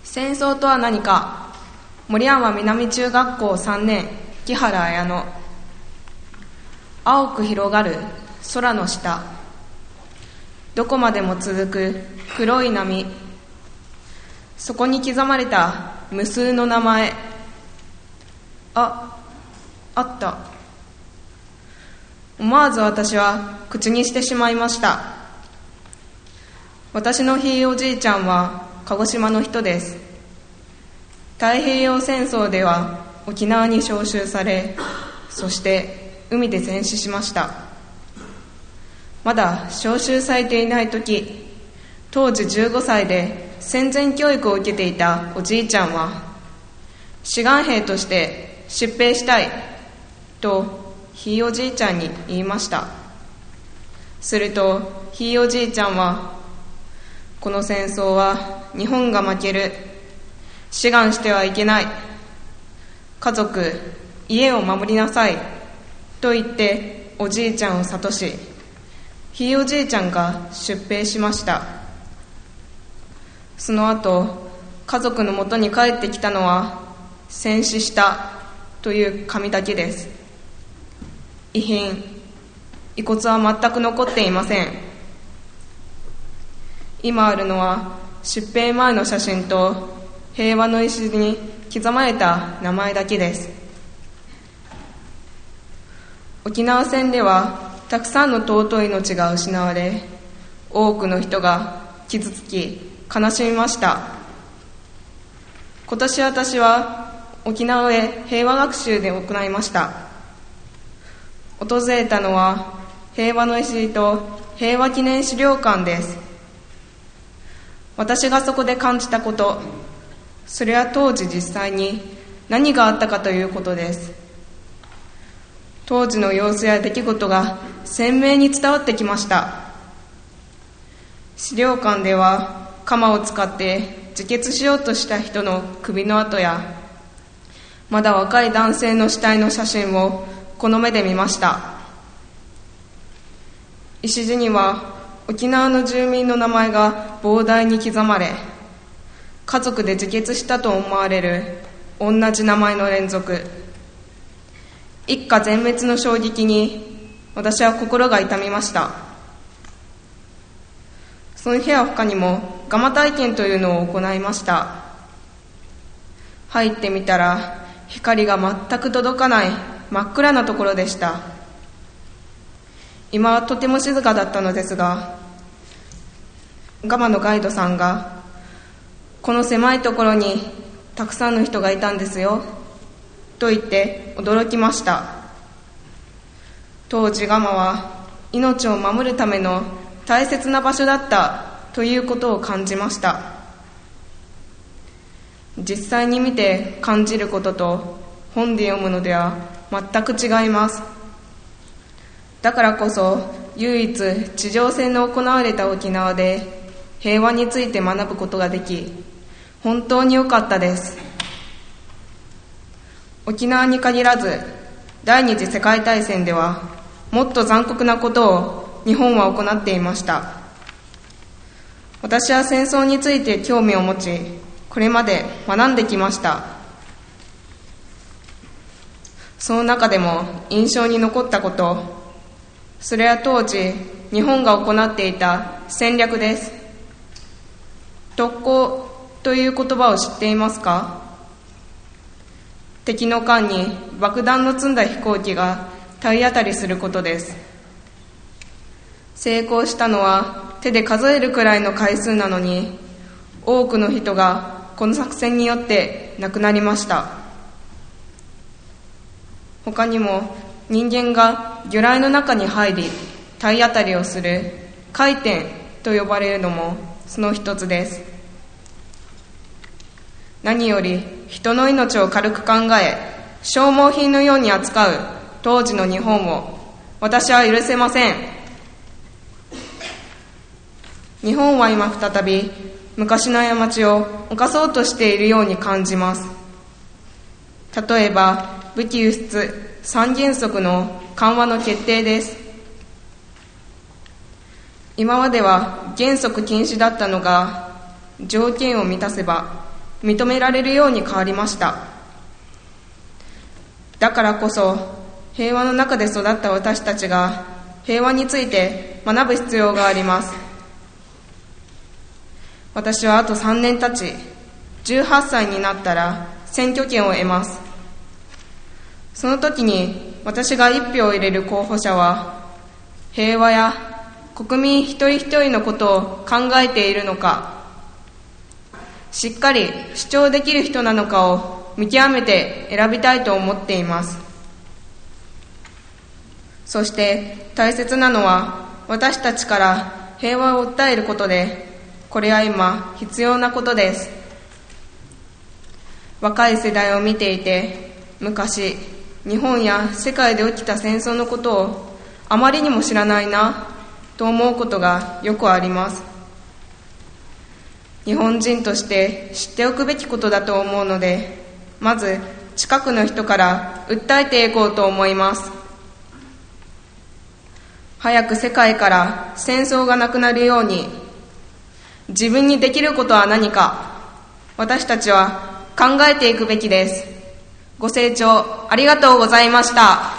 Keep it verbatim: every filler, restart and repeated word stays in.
戦争とは何か。森山南中学校さんねん、木原綾乃。青く広がる空の下、どこまでも続く黒い波、そこに刻まれた無数の名前。あ、あった。思わず私は口にしてしまいました。私のひいおじいちゃんは鹿児島の人です。太平洋戦争では沖縄に召集され、そして海で戦死しました。まだ召集されていない時、当時じゅうごさいで戦前教育を受けていたおじいちゃんは、志願兵として出兵したいとひいおじいちゃんに言いました。するとひいおじいちゃんは、この戦争は日本が負ける、志願してはいけない、家族、家を守りなさいと言っておじいちゃんを諭し、ひいおじいちゃんが出兵しました。その後、家族のもとに帰ってきたのは戦死したという紙だけです。遺品、遺骨は全く残っていません。今あるのは出兵前の写真と平和の礎に刻まれた名前だけです。沖縄戦ではたくさんの尊い命が失われ、多くの人が傷つき悲しみました。今年私は沖縄へ平和学習で行いました。訪れたのは平和の礎と平和記念資料館です。私がそこで感じたこと、それは当時実際に何があったかということです。当時の様子や出来事が鮮明に伝わってきました。資料館では鎌を使って自決しようとした人の首の跡や、まだ若い男性の死体の写真をこの目で見ました。礎には沖縄の住民の名前が膨大に刻まれ、家族で自決したと思われる同じ名前の連続。一家全滅の衝撃に私は心が痛みました。その日は他にもガマ体験というのを行いました。入ってみたら光が全く届かない真っ暗なところでした。今はとても静かだったのですが、ガマのガイドさんが、この狭いところにたくさんの人がいたんですよと言って驚きました。当時ガマは命を守るための大切な場所だったということを感じました。実際に見て感じることと本で読むのでは全く違います。だからこそ唯一地上戦の行われた沖縄で平和について学ぶことができ、本当に良かったです。沖縄に限らず第二次世界大戦ではもっと残酷なことを日本は行っていました。私は戦争について興味を持ち、これまで学んできました。その中でも印象に残ったこと、それは当時日本が行っていた戦略です。特攻という言葉を知っていますか？敵の艦に爆弾の積んだ飛行機が体当たりすることです。成功したのは手で数えるくらいの回数なのに、多くの人がこの作戦によって亡くなりました。他にも人間が魚雷の中に入り体当たりをする回転と呼ばれるのもその一つです。何より人の命を軽く考え、消耗品のように扱う当時の日本を私は許せません。日本は今再び昔の過ちを犯そうとしているように感じます。例えば武器輸出三原則の緩和の決定です。今までは原則禁止だったのが、条件を満たせば認められるように変わりました。だからこそ平和の中で育った私たちが平和について学ぶ必要があります。私はあとさんねん経ち、じゅうはっさいになったら選挙権を得ます。その時に私が一票を入れる候補者は、平和や国民一人一人のことを考えているのか、しっかり主張できる人なのかを見極めて選びたいと思っています。そして大切なのは、私たちから平和を訴えることで、これは今必要なことです。若い世代を見ていて、昔日本や世界で起きた戦争のことをあまりにも知らないなと思うことがよくあります。日本人として知っておくべきことだと思うので、まず近くの人から訴えていこうと思います。早く世界から戦争がなくなるように、自分にできることは何か、私たちは考えていくべきです。ご清聴ありがとうございました。